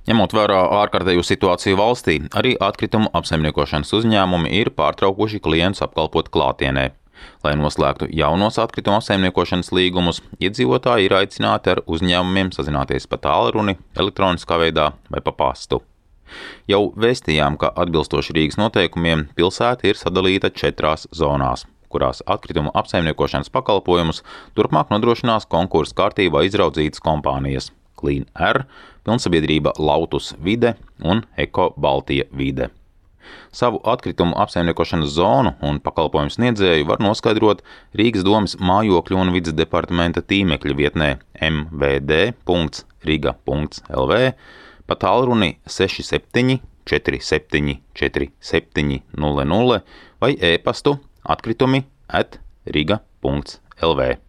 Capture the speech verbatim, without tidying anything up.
Ņemot vērā ārkārtējo situāciju valstī, arī atkritumu apsaimniekošanas uzņēmumi ir pārtraukuši klientus apkalpot klātienē. Lai noslēgtu jaunos atkritumu apsaimniekošanas līgumus, iedzīvotāji ir aicināti ar uzņēmumiem sazināties pa tālruni, elektroniskā veidā vai pa pastu. Jau vēstījām, ka atbilstoši Rīgas noteikumiem pilsēta ir sadalīta četrās zonās, kurās atkritumu apsaimniekošanas pakalpojumus turpmāk nodrošinās konkursa kārtībā izraudzītas kompānijas Clean Air, pilnsabiedrība Lautus Vide un Eko Baltija Vide. Savu atkritumu apsaimniekošanas zonu un pakalpojumu sniedzēju var noskaidrot Rīgas domes mājokļu un vides departamenta tīmekļa vietnē m v d punkts riga punkts l v, pa tālruni seši septiņi četri septiņi četri septiņi nulle nulle vai e-pastu atkritumi at riga punkts l v.